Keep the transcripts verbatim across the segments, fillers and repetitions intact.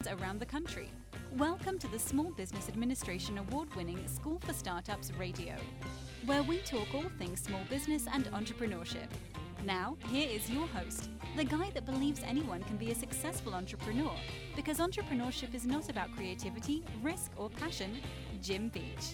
around the country. Welcome to the Small Business Administration Award-winning School for Startups Radio, where we talk all things small business and entrepreneurship. Now, here is your host, the guy that believes anyone can be a successful entrepreneur, because entrepreneurship is not about creativity, risk, or passion, Jim Beach.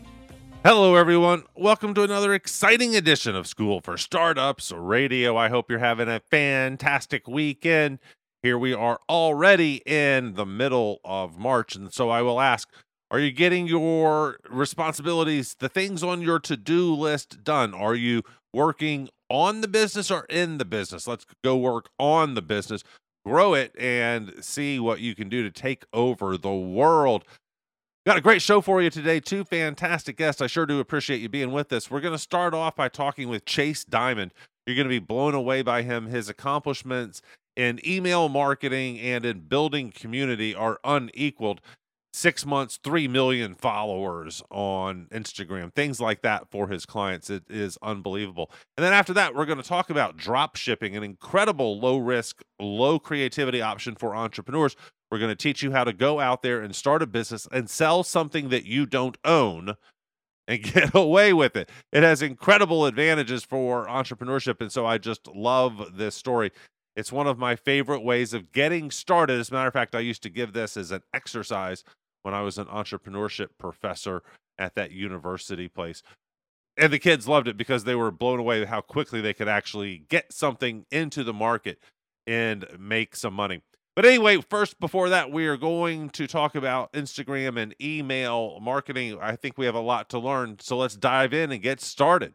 Hello, everyone. Welcome to another exciting edition of School for Startups Radio. I hope you're having a fantastic weekend. Here we are already in the middle of March, and so I will ask, are you getting your responsibilities, the things on your to-do list done? Are you working on the business or in the business? Let's go work on the business, grow it, and see what you can do to take over the world. Got a great show for you today. Two fantastic guests. I sure do appreciate you being with us. We're going to start off by talking with Chase Dimond. You're going to be blown away by him. His accomplishments in email marketing and in building community are unequaled. Six months, three million followers on Instagram, things like that for his clients. It is unbelievable. And then after that, we're going to talk about drop shipping, an incredible low risk, low creativity option for entrepreneurs. We're going to teach you how to go out there and start a business and sell something that you don't own and get away with it. It has incredible advantages for entrepreneurship. And so I just love this story. It's one of my favorite ways of getting started. As a matter of fact, I used to give this as an exercise when I was an entrepreneurship professor at that university place. And the kids loved it because they were blown away at how quickly they could actually get something into the market and make some money. But anyway, first, before that, we are going to talk about Instagram and email marketing. I think we have a lot to learn, so let's dive in and get started.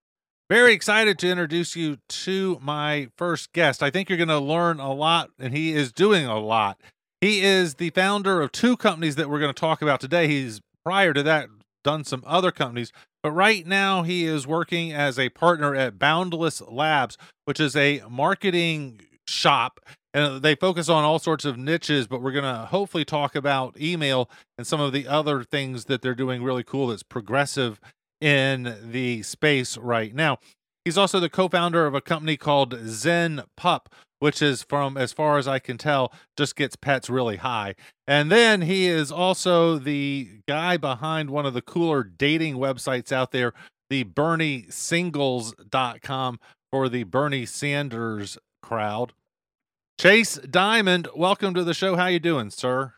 Very excited to introduce you to my first guest. I think you're going to learn a lot, and he is doing a lot. He is the founder of two companies that we're going to talk about today. He's, prior to that, done some other companies, but right now he is working as a partner at Boundless Labs, which is a marketing shop, and they focus on all sorts of niches, but we're going to hopefully talk about email and some of the other things that they're doing really cool that's progressive in the space right now. He's also the co-founder of a company called Zen Pup, which is, from as far as I can tell, just gets pets really high. And then he is also the guy behind one of the cooler dating websites out there, the Bernie Singles dot com, for the Bernie Sanders crowd. Chase Dimond, welcome to the show. How you doing, sir?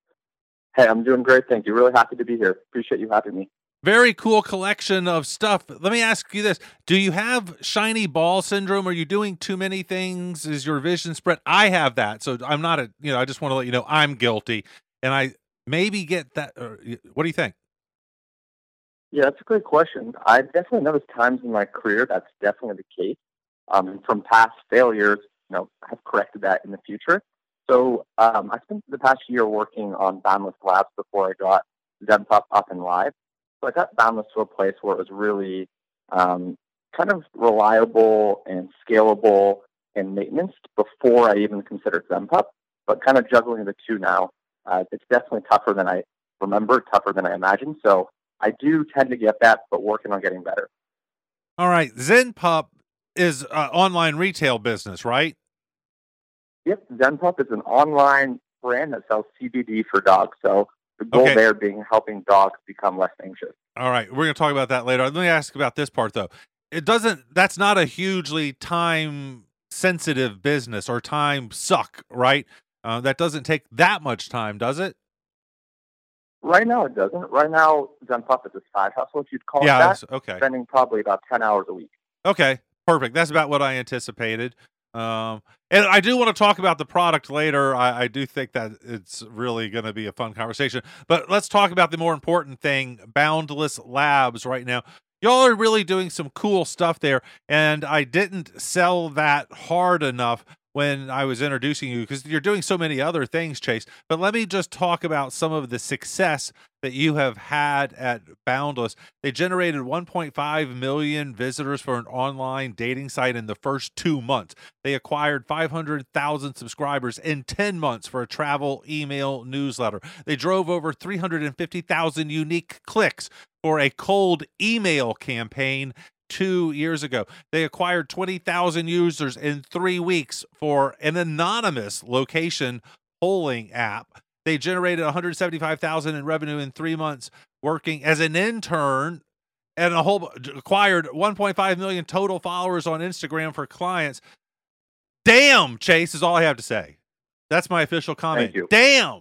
Hey, I'm doing great. Thank you. Really happy to be here. Appreciate you having me. Very cool collection of stuff. Let me ask you this. Do you have shiny ball syndrome? Are you doing too many things? Is your vision spread? I have that. So I'm not a, you know, I just want to let you know I'm guilty, and I maybe get that. Or, what do you think? Yeah, that's a great question. I definitely noticed times in my career that's definitely the case. Um, from past failures, you know, I've corrected that in the future. So um, I spent the past year working on Boundless Labs before I got Zen Pup up and live. So I got Boundless to a place where it was really um, kind of reliable and scalable and maintenance before I even considered Zen Pup. But kind of juggling the two now, uh, it's definitely tougher than I remember, tougher than I imagined. So I do tend to get that, but working on getting better. All right. Zen Pup is uh, online retail business, right? Yep. Zen Pup is an online brand that sells C B D for dogs. So the goal Okay. there being helping dogs become less anxious. All right. We're going to talk about that later. Let me ask about this part, though. It doesn't, that's not a hugely time sensitive business or time suck, right? Uh, that doesn't take that much time, does it? Right now, it doesn't. Right now, Zen Pup is a side hustle, if you'd call Yeah. it that. that's- Okay. Spending probably about ten hours a week. Okay. Perfect. That's about what I anticipated. Um, and I do want to talk about the product later. I, I do think that it's really going to be a fun conversation. But let's talk about the more important thing, Boundless Labs right now. Y'all are really doing some cool stuff there, and I didn't sell that hard enough when I was introducing you because you're doing so many other things, Chase. But let me just talk about some of the success that you have had at Boundless. They generated one point five million visitors for an online dating site in the first two months. They acquired five hundred thousand subscribers in ten months for a travel email newsletter. They drove over three hundred fifty thousand unique clicks for a cold email campaign two years ago. They acquired twenty thousand users in three weeks for an anonymous location polling app. They generated one hundred seventy-five thousand dollars in revenue in three months working as an intern, and a whole acquired one point five million total followers on Instagram for clients. Damn, Chase is all I have to say. That's my official comment. Thank you. Damn.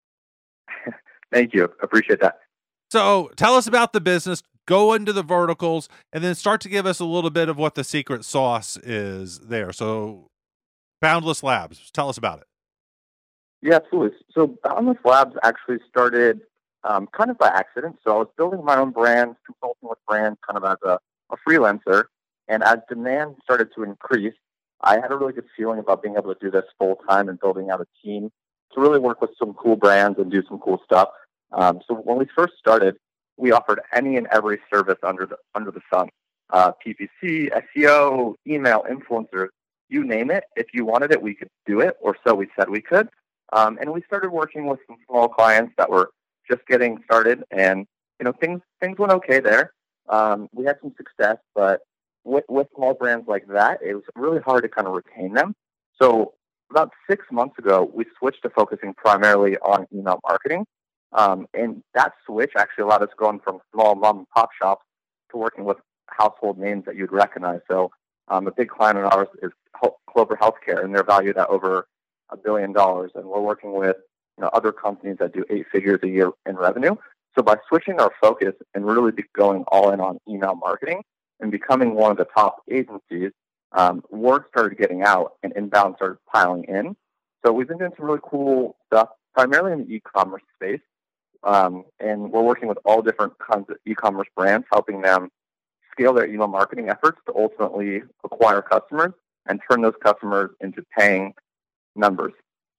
Thank you. Appreciate that. So tell us about the business, go into the verticals, and then start to give us a little bit of what the secret sauce is there. So Boundless Labs, tell us about it. Yeah, absolutely. So Boundless Labs actually started um, kind of by accident. So I was building my own brand, consulting with brands kind of as a, a freelancer. And as demand started to increase, I had a really good feeling about being able to do this full time and building out a team to really work with some cool brands and do some cool stuff. Um, so when we first started, we offered any and every service under the under the sun. Uh, P P C, S E O, email, influencers, you name it. If you wanted it, we could do it, or so we said we could. Um, and we started working with some small clients that were just getting started, and you know things things went okay there. Um, we had some success, but with, with small brands like that, it was really hard to kind of retain them. So about six months ago, we switched to focusing primarily on email marketing. Um, and that switch actually allowed us going from small mom and pop shops to working with household names that you'd recognize. So um, a big client of ours is Clover Healthcare, and they're valued at over a billion dollars. And we're working with you know, other companies that do eight figures a year in revenue. So by switching our focus and really be going all in on email marketing and becoming one of the top agencies, um, word started getting out and inbound started piling in. So we've been doing some really cool stuff, primarily in the e-commerce space. Um, and we're working with all different kinds of e-commerce brands, helping them scale their email marketing efforts to ultimately acquire customers and turn those customers into paying members.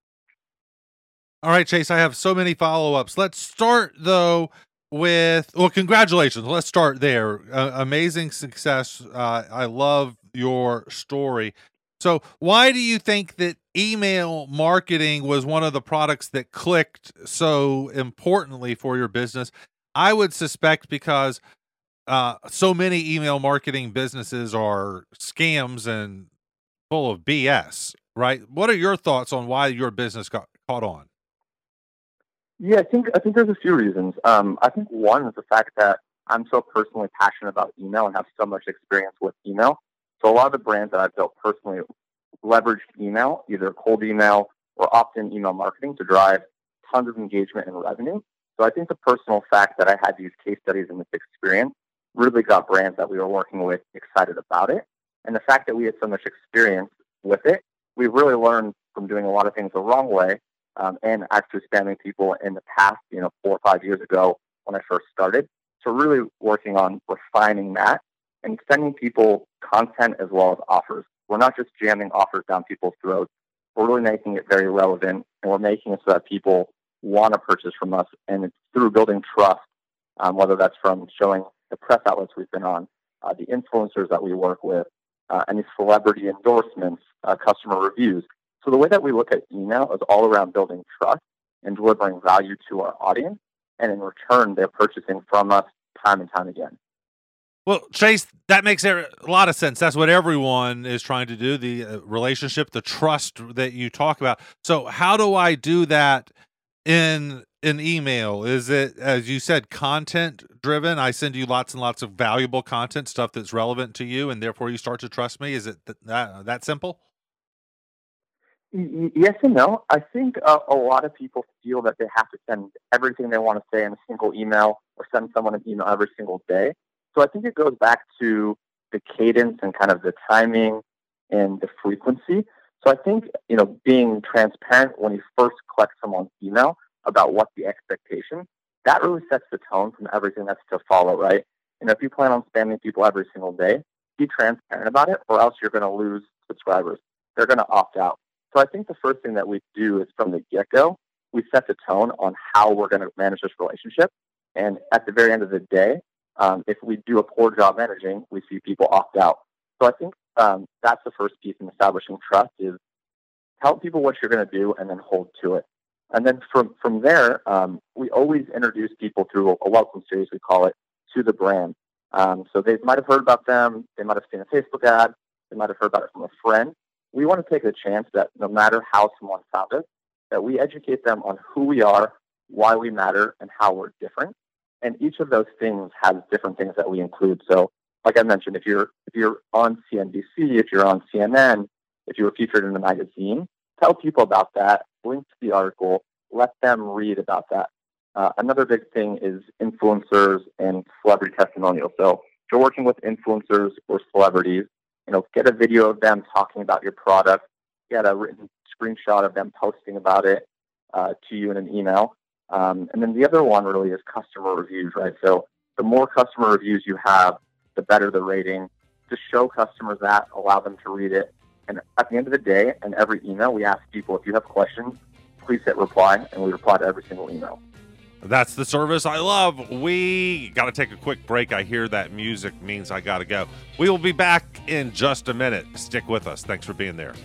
All right, Chase, I have so many follow-ups. Let's start, though, with, well, congratulations. Let's start there. Uh, amazing success. Uh, I love your story. So why do you think that email marketing was one of the products that clicked so importantly for your business? I would suspect because uh, so many email marketing businesses are scams and full of B S, right? What are your thoughts on why your business got caught on? Yeah, I think I think there's a few reasons. Um, I think one is the fact that I'm so personally passionate about email and have so much experience with email. So a lot of the brands that I've built personally leveraged email, either cold email or opt-in email marketing, to drive tons of engagement and revenue. So I think the personal fact that I had these case studies and this experience really got brands that we were working with excited about it. And the fact that we had so much experience with it, we really learned from doing a lot of things the wrong way um, and actually spamming people in the past, you know, four or five years ago when I first started. So really working on refining that and sending people content as well as offers. We're not just jamming offers down people's throats. We're really making it very relevant, and we're making it so that people want to purchase from us. And it's through building trust, um, whether that's from showing the press outlets we've been on, uh, the influencers that we work with, uh, any celebrity endorsements, uh, customer reviews. So the way that we look at email is all around building trust and delivering value to our audience. And in return, they're purchasing from us time and time again. Well, Chase, that makes a lot of sense. That's what everyone is trying to do, the uh, relationship, the trust that you talk about. So how do I do that in an email? Is it, as you said, content driven? I send you lots and lots of valuable content, stuff that's relevant to you, and therefore you start to trust me? Is it th- that, that simple? Yes and no. I think uh, a lot of people feel that they have to send everything they want to say in a single email or send someone an email every single day. So I think it goes back to the cadence and kind of the timing and the frequency. So I think, you know, being transparent when you first collect someone's email about what the expectation, that really sets the tone from everything that's to follow, right? And if you plan on spamming people every single day, be transparent about it, or else you're going to lose subscribers. They're going to opt out. So I think the first thing that we do is from the get-go, we set the tone on how we're going to manage this relationship. And at the very end of the day, Um, if we do a poor job managing, we see people opt out. So I think um, that's the first piece in establishing trust is tell people what you're going to do and then hold to it. And then from, from there, um, we always introduce people through a welcome series, we call it, to the brand. Um, so they might have heard about them. They might have seen a Facebook ad. They might have heard about it from a friend. We want to take a chance that no matter how someone found us, that we educate them on who we are, why we matter, and how we're different. And each of those things has different things that we include. So, like I mentioned, if you're if you're on C N B C, if you're on C N N, if you were featured in a magazine, tell people about that, link to the article, let them read about that. Uh, another big thing is influencers and celebrity testimonials. So if you're working with influencers or celebrities, you know, get a video of them talking about your product, get a written screenshot of them posting about it uh, to you in an email. Um, and then the other one really is customer reviews, right? So the more customer reviews you have, the better the rating. Just show customers that, allow them to read it. And at the end of the day, in every email, we ask people, if you have questions, please hit reply, and we reply to every single email. That's the service I love. We got to take a quick break. I hear that music means I got to go. We will be back in just a minute. Stick with us. Thanks for being there.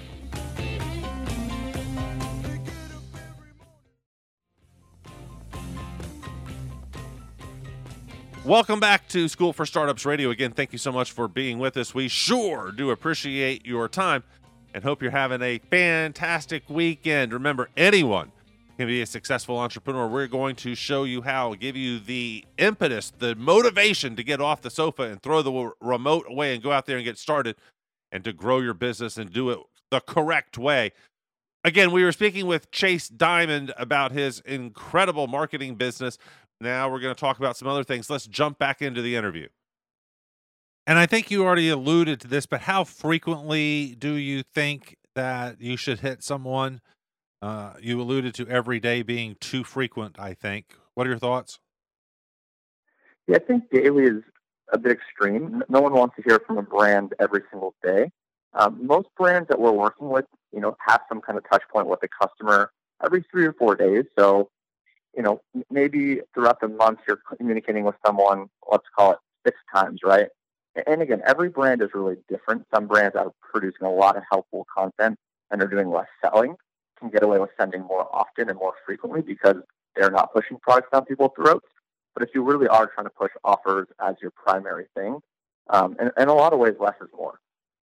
Welcome back to School for Startups Radio. Again, thank you so much for being with us. We sure do appreciate your time and hope you're having a fantastic weekend. Remember, anyone can be a successful entrepreneur. We're going to show you how, give you the impetus, the motivation to get off the sofa and throw the remote away and go out there and get started and to grow your business and do it the correct way. Again, we were speaking with Chase Diamond about his incredible marketing business. Now we're going to talk about some other things. Let's jump back into the interview. And I think you already alluded to this, but how frequently do you think that you should hit someone? Uh, you alluded to every day being too frequent, I think. What are your thoughts? Yeah, I think daily is a bit extreme. No one wants to hear from a brand every single day. Um, most brands that we're working with, you know, have some kind of touch point with the customer every three or four days. So, you know, maybe throughout the month you're communicating with someone, let's call it six times, right? And again, every brand is really different. Some brands that are producing a lot of helpful content and are doing less selling can get away with sending more often and more frequently because they're not pushing products down people's throats. But if you really are trying to push offers as your primary thing, um, and in a lot of ways, less is more.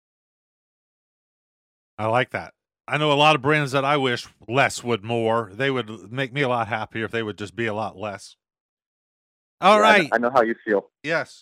I like that. I know a lot of brands that I wish less would more. They would make me a lot happier if they would just be a lot less. All yeah, right. I know, I know how you feel. Yes.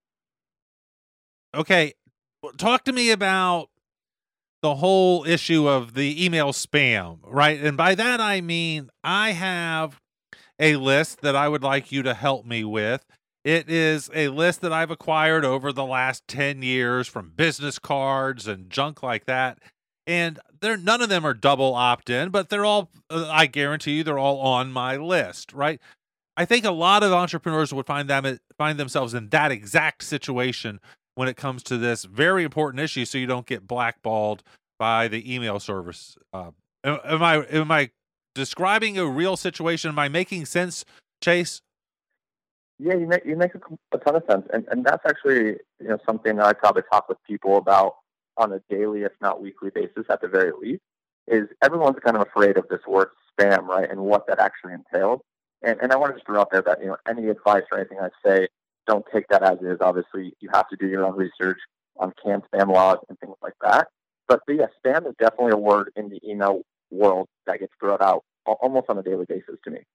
Okay. Talk to me about the whole issue of the email spam, right? And by that, I mean, I have a list that I would like you to help me with. It is a list that I've acquired over the last ten years from business cards and junk like that. And they're, none of them are double opt-in, but they're all, uh, I guarantee you, they're all on my list, right? I think a lot of entrepreneurs would find them find themselves in that exact situation when it comes to this very important issue, so you don't get blackballed by the email service. Uh, am, am I am I describing a real situation? Am I making sense, Chase? Yeah, you make you make a, a ton of sense, and and that's actually you know something that I probably talk with people about on a daily, if not weekly basis, at the very least. Is everyone's kind of afraid of this word spam, right, and what that actually entails. And and I want to just throw out there that you know any advice or anything I say, don't take that as is. Obviously, you have to do your own research on canned spam laws and things like that. But, but yeah, spam is definitely a word in the email world that gets thrown out almost on a daily basis to me.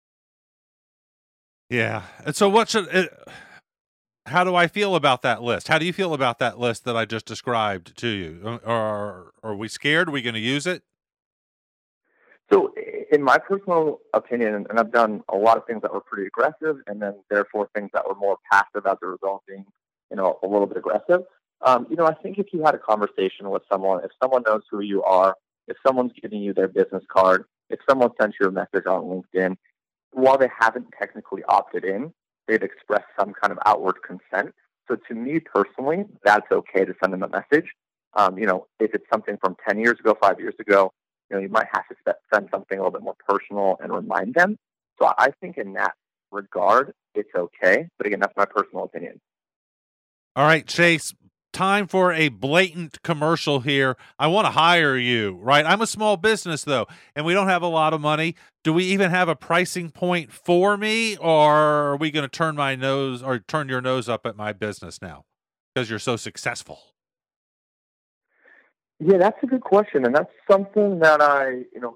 Yeah. And so what should it, how do I feel about that list? How do you feel about that list that I just described to you? Are, are we scared? Are we going to use it? So in my personal opinion, and I've done a lot of things that were pretty aggressive and then therefore things that were more passive as a result being, you know, a little bit aggressive. Um, you know, I think if you had a conversation with someone, if someone knows who you are, if someone's giving you their business card, if someone sent you a message on LinkedIn, while they haven't technically opted in, they've expressed some kind of outward consent. So to me personally, that's okay to send them a message. Um, you know, if it's something from ten years ago, five years ago, you know, you might have to send something a little bit more personal and remind them. So I think in that regard, it's okay. But again, that's my personal opinion. All right, Chase, time for a blatant commercial here. I want to hire you, right? I'm a small business, though, and we don't have a lot of money. Do we even have a pricing point for me, or are we going to turn my nose or turn your nose up at my business now because you're so successful? Yeah, that's a good question, and that's something that I, you know,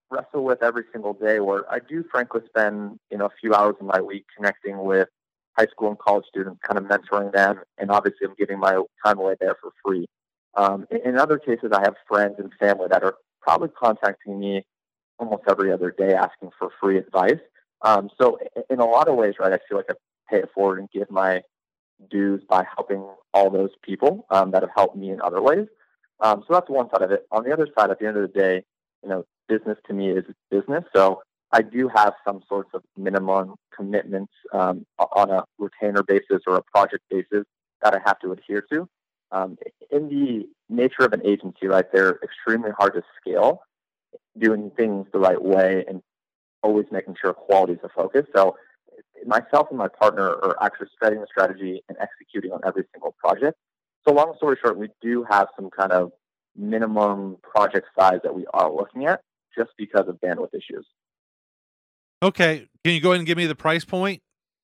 wrestle with every single day, where I do frankly spend, you know, a few hours in my week connecting with high school and college students, kind of mentoring them, and obviously I'm giving my time away there for free. Um, in, in other cases, I have friends and family that are probably contacting me almost every other day asking for free advice. Um, so in, in a lot of ways, right, I feel like I pay it forward and give my dues by helping all those people um, that have helped me in other ways. Um, so that's one side of it. On the other side, at the end of the day, you know, business to me is business. So I do have some sorts of minimum commitments um, on a retainer basis or a project basis that I have to adhere to. Um, in the nature of an agency, right, they're extremely hard to scale, doing things the right way and always making sure quality is a focus. So myself and my partner are actually setting the strategy and executing on every single project. So long story short, we do have some kind of minimum project size that we are looking at just because of bandwidth issues. Okay. Can you go ahead and give me the price point?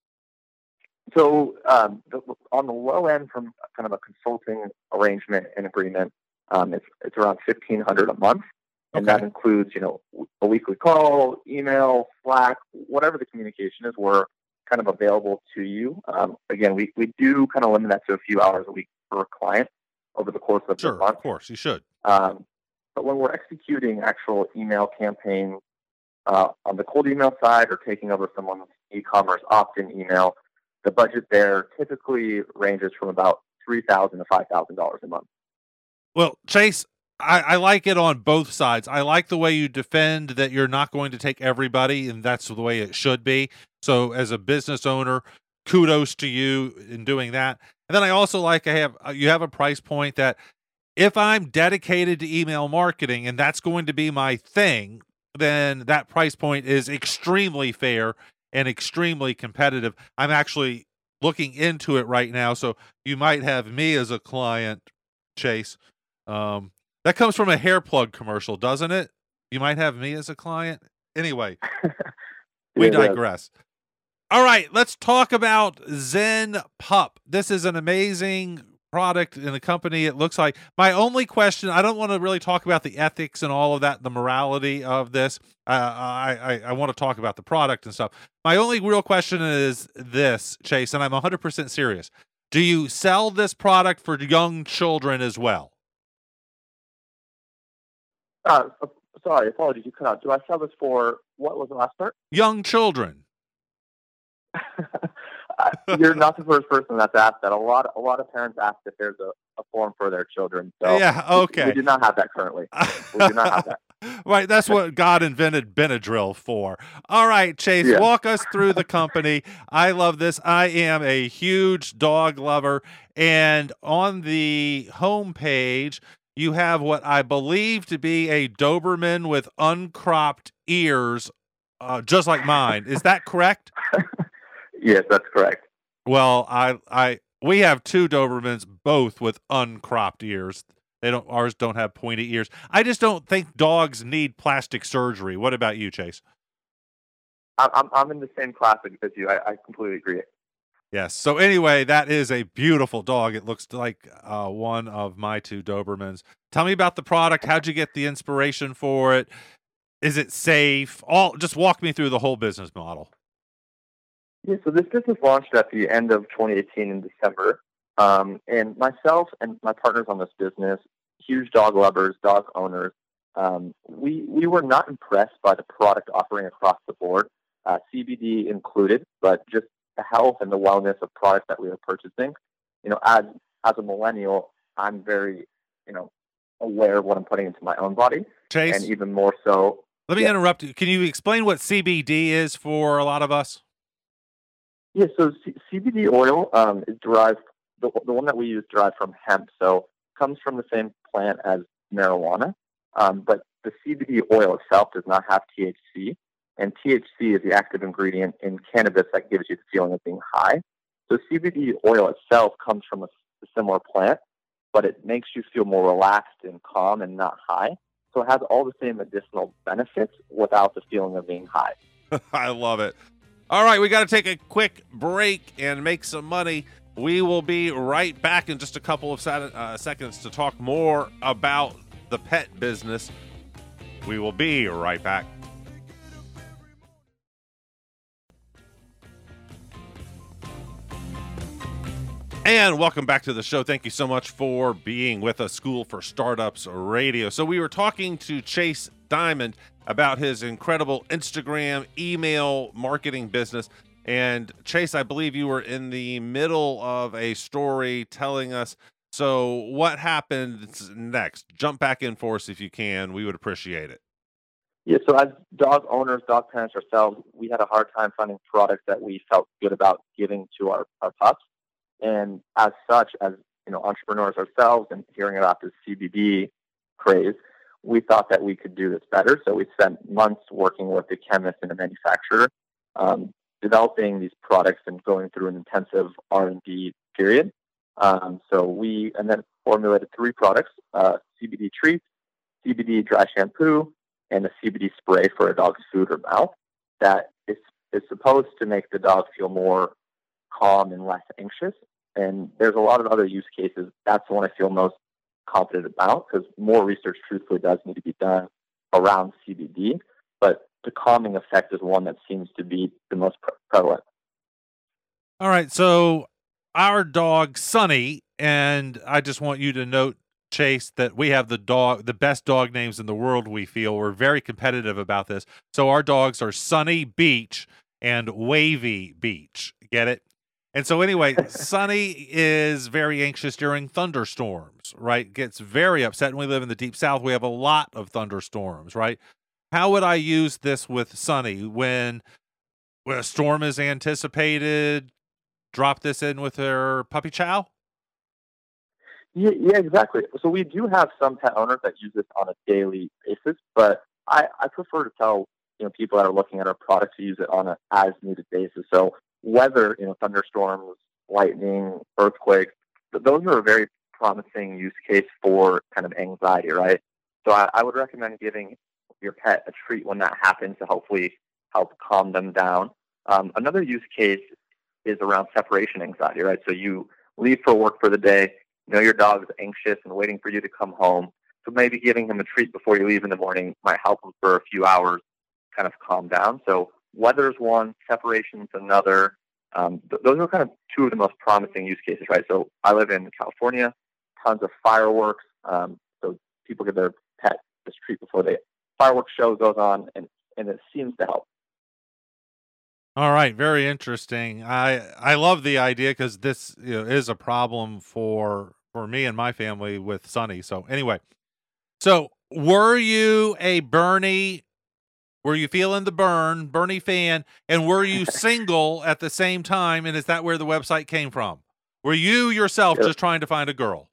So um, the, on the low end from kind of a consulting arrangement and agreement, um, it's, it's around fifteen hundred dollars a month. And Okay. that includes, you know, a weekly call, email, Slack, whatever the communication is, we're kind of available to you. Um, again, we, we do kind of limit that to a few hours a week per client over the course of Sure, the month. of course, you should. Um, but when we're executing actual email campaigns uh, on the cold email side or taking over someone's e-commerce opt-in email, the budget there typically ranges from about three thousand dollars to five thousand dollars a month. Well, Chase, I, I like it on both sides. I like the way you defend that you're not going to take everybody, and that's the way it should be. So as a business owner, kudos to you in doing that. And then I also like I have you have a price point that if I'm dedicated to email marketing and that's going to be my thing, then that price point is extremely fair and extremely competitive. I'm actually looking into it right now, so you might have me as a client, Chase. Um, that comes from a hair plug commercial, doesn't it? You might have me as a client. Anyway, we Yeah, yeah. digress. All right, let's talk about Zen Pup. This is an amazing product in the company. It looks like my only question, I don't want to really talk about the ethics and all of that, the morality of this. Uh, I, I, I want to talk about the product and stuff. My only real question is this, Chase, and I'm one hundred percent serious. Do you sell this product for young children as well? Uh, sorry, apologies, you cut out. Do I sell this for, what was the last part? Young children. Uh, You're not the first person that's asked that. A lot, a lot of parents ask if there's a, a form for their children. So Yeah, we, okay. we do not have that currently. We do not have that. Right, that's what God invented Benadryl for. All right, Chase, Yeah. walk us through the company. I love this. I am a huge dog lover, and on the homepage, you have what I believe to be a Doberman with uncropped ears, uh, just like mine. Is that correct? Yes, that's correct. Well, I, I, we have two Dobermans, both with uncropped ears. They don't. Ours don't have pointy ears. I just don't think dogs need plastic surgery. What about you, Chase? I'm, I'm, I'm in the same classic as you. I, I completely agree. Yes. So anyway, that is a beautiful dog. It looks like uh, one of my two Dobermans. Tell me about the product. How'd you get the inspiration for it? Is it safe? All just walk me through the whole business model. Yeah, so this business launched at the end of twenty eighteen in December. Um, and myself and my partners on this business, huge dog lovers, dog owners, um, we, we were not impressed by the product offering across the board, uh, C B D included, but just the health and the wellness of products that we were purchasing. You know, as, as a millennial, I'm very, you know, aware of what I'm putting into my own body. Chase, And even more so. let me yeah. interrupt you. Can you explain what C B D is for a lot of us? Yeah, so C- CBD oil um, is derived, the, the one that we use derived from hemp, so comes from the same plant as marijuana, um, but the C B D oil itself does not have T H C, and T H C is the active ingredient in cannabis that gives you the feeling of being high. So C B D oil itself comes from a, a similar plant, but it makes you feel more relaxed and calm and not high. So it has all the same medicinal benefits without the feeling of being high. I love it. All right, we got to take a quick break and make some money. We will be right back in just a couple of sec- uh, seconds to talk more about the pet business. We will be right back. And welcome back to the show. Thank you so much for being with us, School for Startups Radio. So we were talking to Chase Diamond about his incredible Instagram email marketing business. And Chase, I believe you were in the middle of a story telling us. So what happens next? Jump back in for us if you can. We would appreciate it. Yeah, so as dog owners, dog parents ourselves, we had a hard time finding products that we felt good about giving to our, our pups. And as such, as you know, entrepreneurs ourselves and hearing about this C B D craze, we thought that we could do this better. So we spent months working with a chemist and a manufacturer, um, developing these products and going through an intensive R and D period. Um, so we and then formulated three products: uh, C B D treats, C B D dry shampoo, and a C B D spray for a dog's food or mouth. That is is supposed to make the dog feel more calm and less anxious. And there's a lot of other use cases. That's the one I feel most confident about because more research, truthfully, does need to be done around C B D. But the calming effect is one that seems to be the most pre- prevalent. All right. So our dog, Sunny, and I just want you to note, Chase, that we have the dog, the best dog names in the world, we feel. We're very competitive about this. So our dogs are Sunny Beach and Wavy Beach. Get it? And so anyway, Sunny is very anxious during thunderstorms, right? Gets very upset. And we live in the deep south. We have a lot of thunderstorms, right? How would I use this with Sunny when, when a storm is anticipated? Drop this in with her puppy chow? Yeah, yeah, exactly. So we do have some pet owners that use this on a daily basis, but I, I prefer to tell you know people that are looking at our product to use it on an as-needed basis. So weather, you know, thunderstorms, lightning, earthquakes, those are a very promising use case for kind of anxiety, right? So I, I would recommend giving your pet a treat when that happens to hopefully help calm them down. Um, another use case is around separation anxiety, right? So you leave for work for the day, you know your dog's anxious and waiting for you to come home. So maybe giving him a treat before you leave in the morning might help him for a few hours kind of calm down. So weather's one, separation's another. Um, th- those are kind of two of the most promising use cases, right? So I live in California, tons of fireworks. Um, so people give their pet this treat before the fireworks show goes on, and, and it seems to help. All right, very interesting. I I love the idea because this you know, is a problem for for me and my family with Sunny. So anyway, so were you a Bernie? Were you feeling the burn, Bernie fan? And were you single at the same time? And is that where the website came from? Were you yourself Yeah. just trying to find a girl?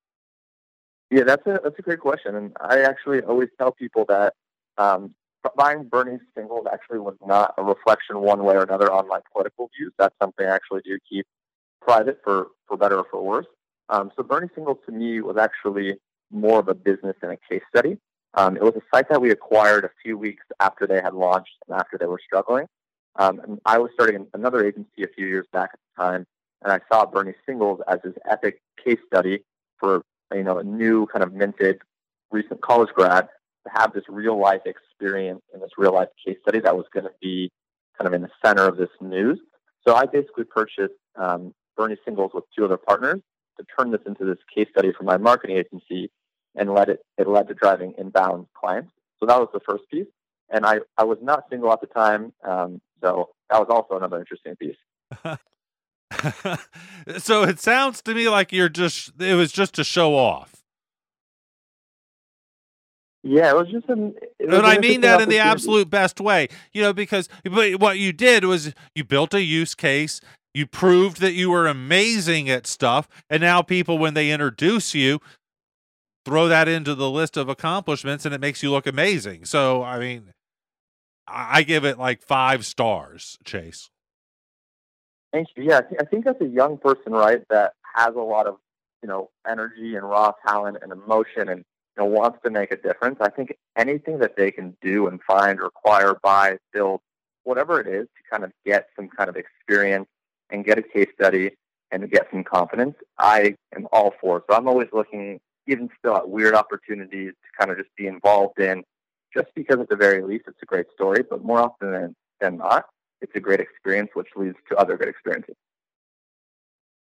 Yeah, that's a that's a great question, and I actually always tell people that um, buying Bernie singles actually was not a reflection one way or another on my political views. That's something I actually do keep private for, for better or for worse. Um, so Bernie singles to me was actually more of a business and a case study. Um, it was a site that we acquired a few weeks after they had launched and after they were struggling. Um, and I was starting another agency a few years back at the time, and I saw Bernie singles as this epic case study for you know a new kind of minted recent college grad to have this real life experience and this real life case study that was going to be kind of in the center of this news. So I basically purchased um, Bernie singles with two other partners to turn this into this case study for my marketing agency, and led it it led to driving inbound clients. So that was the first piece. And I, I was not single at the time, um, so that was also another interesting piece. So it sounds to me like you're just it was just to show off. Yeah, it was just an. It was And an I mean interesting that in the opportunity. absolute best way, you know, because but what you did was you built a use case, you proved that you were amazing at stuff, and now people, when they introduce you, throw that into the list of accomplishments, and it makes you look amazing. So, I mean, I I give it like five stars, Chase. Thank you. Yeah, I, th- I think as a young person, right, that has a lot of you know energy and raw talent and emotion, and you know wants to make a difference. I think anything that they can do and find, acquire, buy, build, whatever it is, to kind of get some kind of experience and get a case study and to get some confidence, I am all for. So I'm always looking, even still, at weird opportunities to kind of just be involved in, just because at the very least it's a great story, but more often than, than not, it's a great experience, which leads to other good experiences.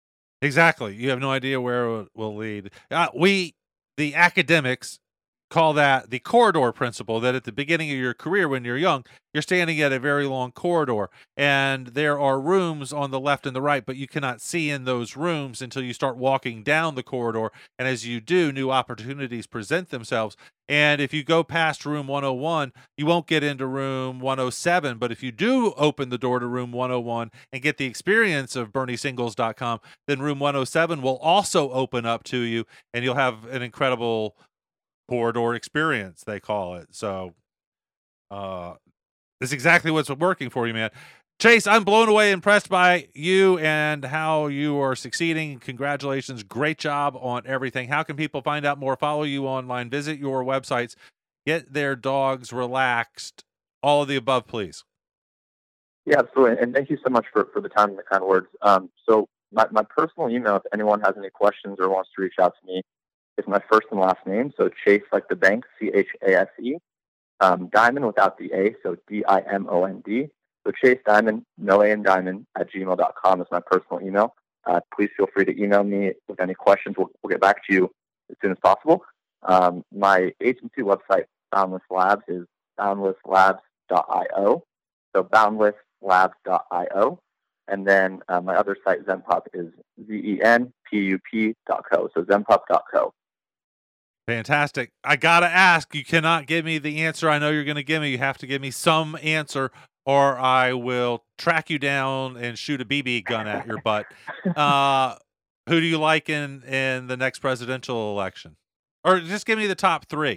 Exactly. You have no idea where it will lead. Uh, we, the academics, call that the corridor principle, that at the beginning of your career when you're young, you're standing at a very long corridor and there are rooms on the left and the right, but you cannot see in those rooms until you start walking down the corridor. And as you do, new opportunities present themselves. And if you go past room one oh one, you won't get into room one oh seven. But if you do open the door to room one oh one and get the experience of Bernie Singles dot com, then room one oh seven will also open up to you and you'll have an incredible corridor experience, they call it. So uh that's exactly what's working for you, man. Chase, I'm blown away, impressed by you and how you are succeeding. Congratulations. Great job on everything. How can people find out more, follow you online, visit your websites, get their dogs relaxed, all of the above, please? Yeah, absolutely. And thank you so much for, for the time and the kind words. Um, so my, my personal email, if anyone has any questions or wants to reach out to me, is my first and last name. So Chase, like the bank, C H A S E. Um, Diamond without the A, so D I M O N D. So Chase Diamond, no A in Diamond, at gmail dot com is my personal email. Uh, please feel free to email me with any questions. We'll, we'll get back to you as soon as possible. Um, my agency website, Boundless Labs, is boundless labs dot io. So boundless labs dot io. And then uh, my other site, Zenpup, is Z E N P U P dot co. So zenpup dot co. Fantastic. I got to ask, you cannot give me the answer I know you're going to give me. You have to give me some answer or I will track you down and shoot a B B gun at your butt. Uh, who do you like in, in the next presidential election? Or just give me the top three.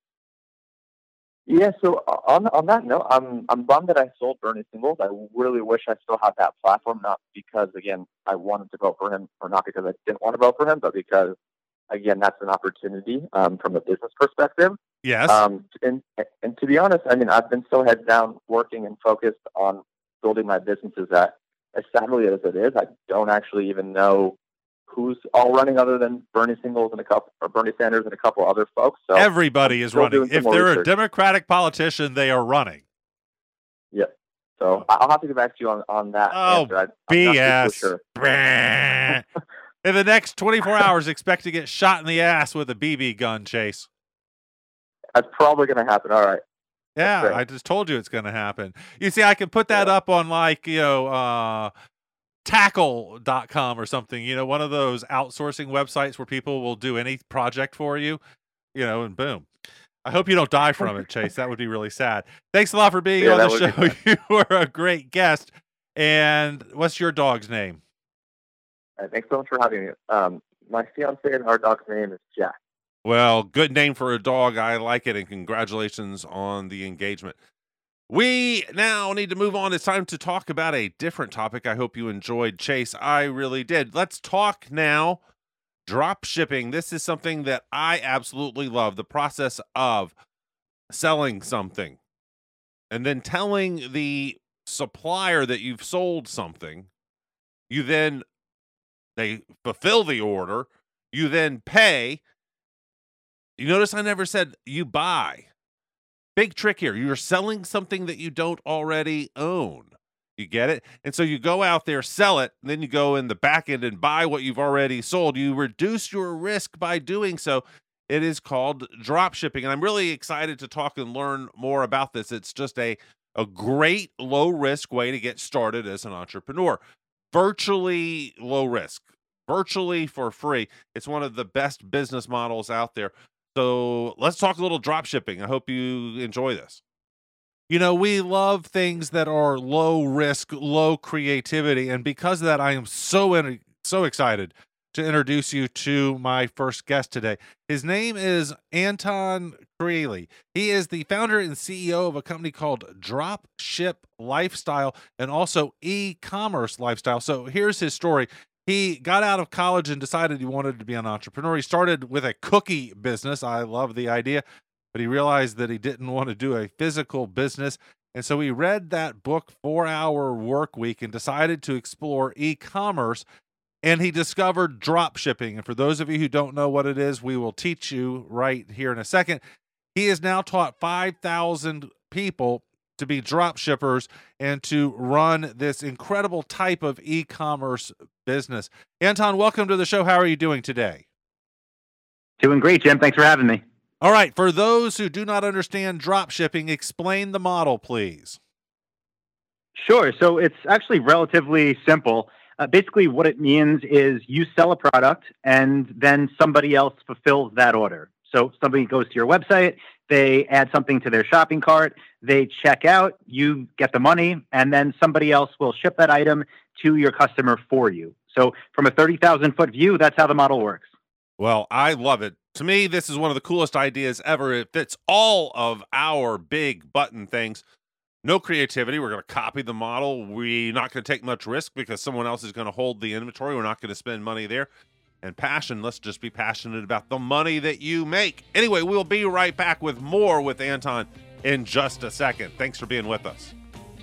Yeah, so on on that note, I'm I'm bummed that I sold Bernie Singles. I really wish I still had that platform, not because, again, I wanted to vote for him, or not because I didn't want to vote for him, but because, again, that's an opportunity um, from a business perspective. Yes. Um, and, and to be honest, I mean, I've been so heads down working and focused on building my businesses that, as sadly as it is, I don't actually even know who's all running other than Bernie Singles and a couple, or Bernie Sanders and a couple other folks. So everybody is running. If they're research. a Democratic politician, they are running. Yeah. So I'll have to get back to you on, on that. Oh, answer. I, B S. I'm not too sure. In the next twenty-four hours, expect to get shot in the ass with a B B gun, Chase. That's probably going to happen. All right. Yeah, I just told you it's going to happen. You see, I can put that yeah. up on, like, you know, uh, tackle dot com or something, you know, one of those outsourcing websites where people will do any project for you, you know, and boom. I hope you don't die from it, Chase. That would be really sad. Thanks a lot for being yeah, on the show. You were a great guest. And what's your dog's name? Uh, thanks so much for having me. Um, my fiance and our dog's name is Jack. Well, good name for a dog. I like it, and congratulations on the engagement. We now need to move on. It's time to talk about a different topic. I hope you enjoyed, Chase. I really did. Let's talk now drop shipping. This is something that I absolutely love, the process of selling something and then telling the supplier that you've sold something. You then, they fulfill the order. You then pay. You notice I never said you buy. Big trick here. You're selling something that you don't already own. You get it? And so you go out there, sell it, and then you go in the back end and buy what you've already sold. You reduce your risk by doing so. It is called drop shipping. And I'm really excited to talk and learn more about this. It's just a, a great low risk way to get started as an entrepreneur. Virtually low risk, virtually for free. It's one of the best business models out there. So let's talk a little drop shipping. I hope you enjoy this. You know, we love things that are low risk, low creativity. And because of that, I am so, in, so excited to introduce you to my first guest today. His name is Anton Kreely. He is the founder and C E O of a company called Drop Ship Lifestyle and also e-commerce lifestyle. So here's his story. He got out of college and decided he wanted to be an entrepreneur. He started with a cookie business. I love the idea, but he realized that he didn't want to do a physical business. And so he read that book, four hour Work Week, and decided to explore e-commerce. And he discovered drop shipping. And for those of you who don't know what it is, we will teach you right here in a second. He has now taught five thousand people to be drop shippers and to run this incredible type of e-commerce business. Anton, welcome to the show. How are you doing today? Doing great, Jim. Thanks for having me. All right. For those who do not understand drop shipping, explain the model, please. Sure. So it's actually relatively simple. Uh, basically, what it means is you sell a product and then somebody else fulfills that order. So somebody goes to your website, they add something to their shopping cart, they check out, you get the money, and then somebody else will ship that item to your customer for you. So from a thirty thousand foot view, that's how the model works. Well, I love it. To me, this is one of the coolest ideas ever. It fits all of our big button things. No creativity. We're going to copy the model. We're not going to take much risk because someone else is going to hold the inventory. We're not going to spend money there. And passion, let's just be passionate about the money that you make. Anyway, we'll be right back with more with Anton in just a second. Thanks for being with us.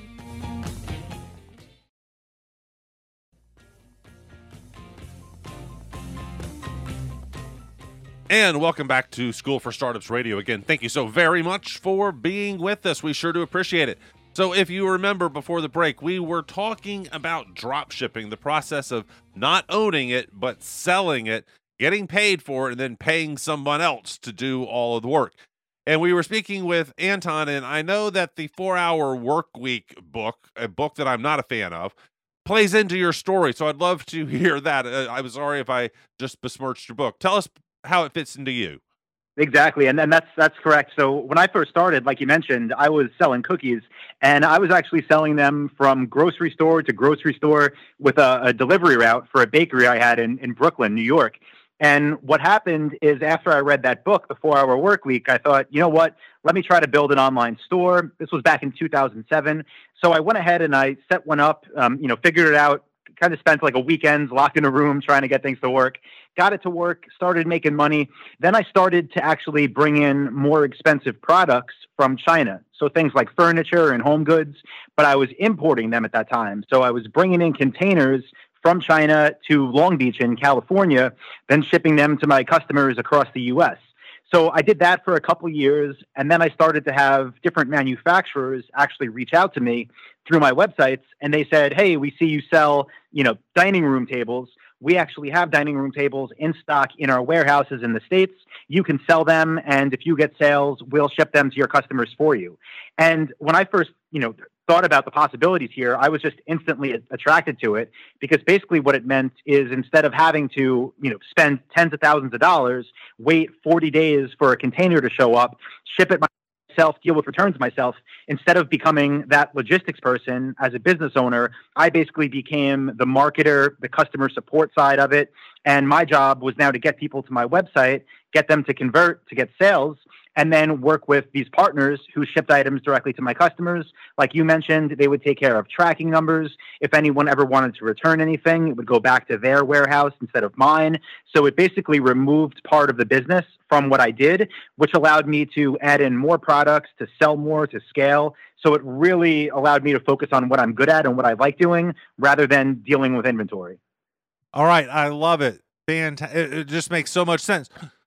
And welcome back to School for Startups Radio. Again, thank you so very much for being with us. We sure do appreciate it. So if you remember before the break, we were talking about drop shipping, the process of not owning it, but selling it, getting paid for it, and then paying someone else to do all of the work. And we were speaking with Anton, and I know that the four-hour work week book, a book that I'm not a fan of, plays into your story. So I'd love to hear that. Uh, I'm sorry if I just besmirched your book. Tell us how it fits into you. Exactly. And, and that's that's correct. So when I first started, like you mentioned, I was selling cookies, and I was actually selling them from grocery store to grocery store with a, a delivery route for a bakery I had in, in Brooklyn, New York. And what happened is after I read that book, The four-Hour Work Week, I thought, you know what, let me try to build an online store. This was back in two thousand seven. So I went ahead and I set one up, um, you know, figured it out, kind of spent like a weekend locked in a room trying to get things to work. Got it to work, started making money. Then I started to actually bring in more expensive products from China. So things like furniture and home goods, but I was importing them at that time. So I was bringing in containers from China to Long Beach in California, then shipping them to my customers across the U S. So I did that for a couple of years, and then I started to have different manufacturers actually reach out to me through my websites, and they said, hey, we see you sell, you know, dining room tables. We actually have dining room tables in stock in our warehouses in the States. You can sell them, and if you get sales, we'll ship them to your customers for you. And when I first, you know, thought about the possibilities here, I was just instantly attracted to it, because basically what it meant is instead of having to, you know, spend tens of thousands of dollars, wait forty days for a container to show up, ship it myself, deal with returns myself, instead of becoming that logistics person as a business owner, I basically became the marketer, the customer support side of it. And my job was now to get people to my website, get them to convert, to get sales, and then work with these partners who shipped items directly to my customers. Like you mentioned, they would take care of tracking numbers. If anyone ever wanted to return anything, it would go back to their warehouse instead of mine. So it basically removed part of the business from what I did, which allowed me to add in more products, to sell more, to scale. So it really allowed me to focus on what I'm good at and what I like doing rather than dealing with inventory. All right. I love it. Fantastic. It, it just makes so much sense.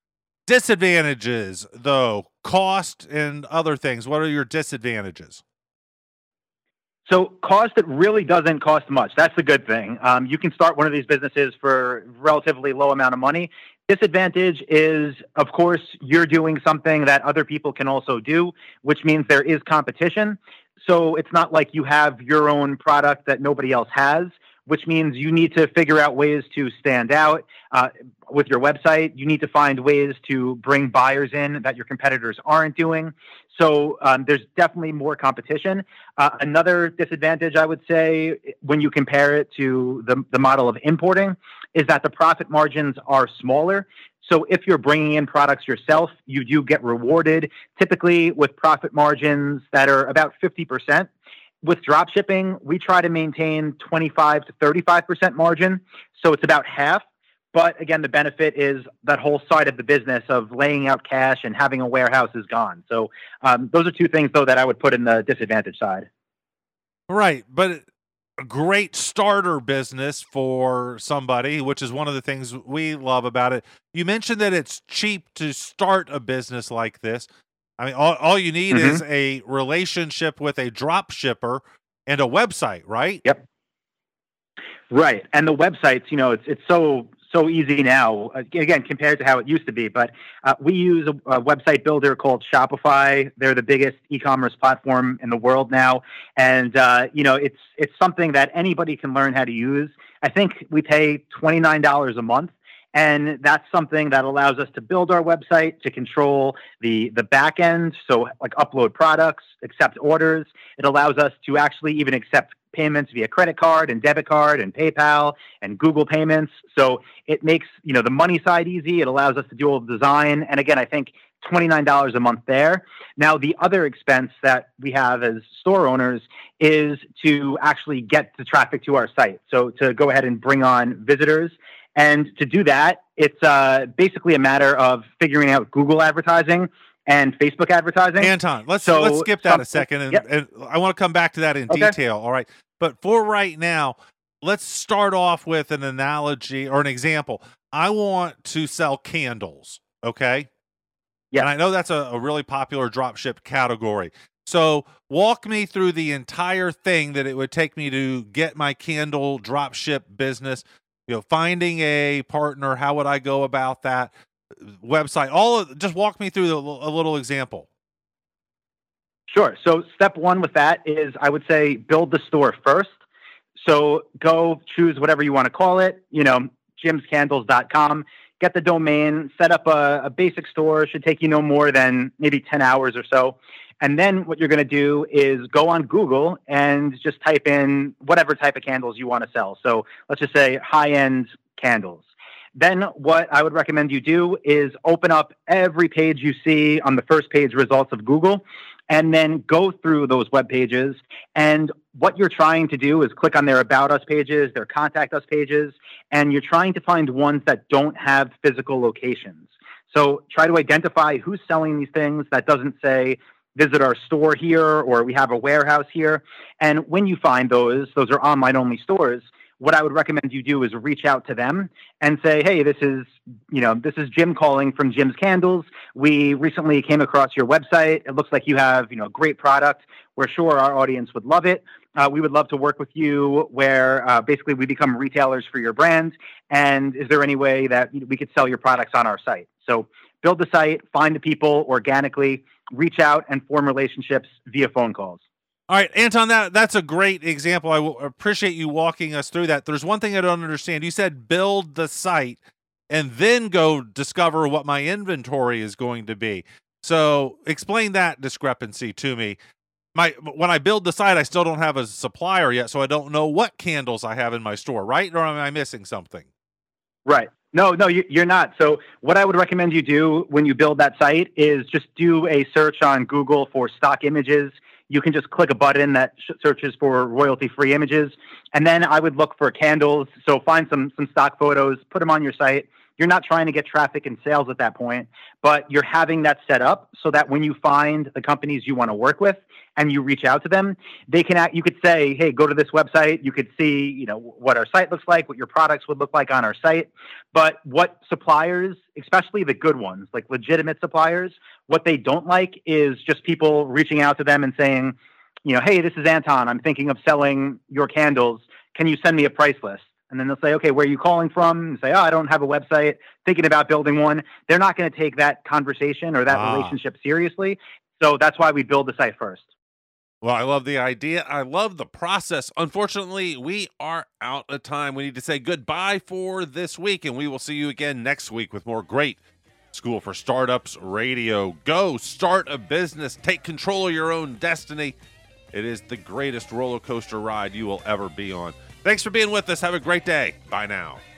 Disadvantages, though, cost and other things. What are your disadvantages? So cost, it really doesn't cost much. That's the good thing. Um, you can start one of these businesses for a relatively low amount of money. Disadvantage is, of course, you're doing something that other people can also do, which means there is competition. So it's not like you have your own product that nobody else has, which means you need to figure out ways to stand out. Uh, with your website, you need to find ways to bring buyers in that your competitors aren't doing. So um, there's definitely more competition. Uh, another disadvantage, I would say, when you compare it to the, the model of importing, is that the profit margins are smaller. So if you're bringing in products yourself, you do get rewarded, typically with profit margins that are about fifty percent. With drop shipping, we try to maintain twenty-five to thirty-five percent margin. So it's about half. But again, the benefit is that whole side of the business of laying out cash and having a warehouse is gone. So um, those are two things, though, that I would put in the disadvantage side. Right. But a great starter business for somebody, which is one of the things we love about it. You mentioned that it's cheap to start a business like this. I mean, all, all you need Mm-hmm. is a relationship with a drop shipper and a website, right? Yep. Right. And the websites, you know, it's it's so so easy now, again, compared to how it used to be. But uh, we use a, a website builder called Shopify. They're the biggest e-commerce platform in the world now. And, uh, you know, it's it's something that anybody can learn how to use. I think we pay twenty-nine dollars a month. And that's something that allows us to build our website, to control the, the back end. So like upload products, accept orders. It allows us to actually even accept payments via credit card and debit card and PayPal and Google Payments. So it makes, you know, the money side easy. It allows us to do all the design. And again, I think twenty-nine dollars a month there. Now, the other expense that we have as store owners is to actually get the traffic to our site. So to go ahead and bring on visitors. And to do that, it's uh, basically a matter of figuring out Google advertising and Facebook advertising. Anton, let's So let's skip that some- a second, and, yep. and I want to come back to that in Okay. detail. All right, but for right now, let's start off with an analogy or an example. I want to sell candles. Okay. Yeah. And I know that's a, a really popular dropship category. So walk me through the entire thing that it would take me to get my candle dropship business. You know, finding a partner, how would I go about that? Website, all of, just walk me through the, a little example. Sure. So step one with that is I would say build the store first. So go choose whatever you want to call it, you know, jims candles dot com, get the domain, set up a, a basic store. It should take you no more than maybe ten hours or so. And then what you're going to do is go on Google and just type in whatever type of candles you want to sell. So let's just say high-end candles. Then what I would recommend you do is open up every page you see on the first page results of Google, and then go through those web pages. And what you're trying to do is click on their About Us pages, their Contact Us pages, and you're trying to find ones that don't have physical locations. So try to identify who's selling these things that doesn't say, visit our store here, or we have a warehouse here. And when you find those, those are online only stores, what I would recommend you do is reach out to them and say, hey, this is, you know, this is Jim calling from Jim's Candles. We recently came across your website. It looks like you have, you know, great product. We're sure our audience would love it. Uh, we would love to work with you where uh, basically we become retailers for your brand. And is there any way that we could sell your products on our site? So build the site, find the people organically, reach out and form relationships via phone calls. All right, Anton, that that's a great example. I will appreciate you walking us through that. There's one thing I don't understand. You said build the site and then go discover what my inventory is going to be. So explain that discrepancy to me. My when I build the site, I still don't have a supplier yet, so I don't know what candles I have in my store, right? Or am I missing something? Right. No, no, you, you're not. So what I would recommend you do when you build that site is just do a search on Google for stock images. You can just click a button that sh- searches for royalty-free images. And then I would look for candles. So find some some stock photos, put them on your site. You're not trying to get traffic and sales at that point, but you're having that set up so that when you find the companies you want to work with and you reach out to them, they can act, you could say, hey, go to this website. You could see, you know, what our site looks like, what your products would look like on our site. But what suppliers, especially the good ones, like legitimate suppliers, what they don't like is just people reaching out to them and saying, you know, hey, this is Anton. I'm thinking of selling your candles. Can you send me a price list? And then they'll say, okay, where are you calling from? And say, oh, I don't have a website, thinking about building one. They're not going to take that conversation or that Ah. relationship seriously. So that's why we build the site first. Well, I love the idea. I love the process. Unfortunately, we are out of time. We need to say goodbye for this week, and we will see you again next week with more great School for Startups radio. Go start a business. Take control of your own destiny. It is the greatest roller coaster ride you will ever be on. Thanks for being with us. Have a great day. Bye now.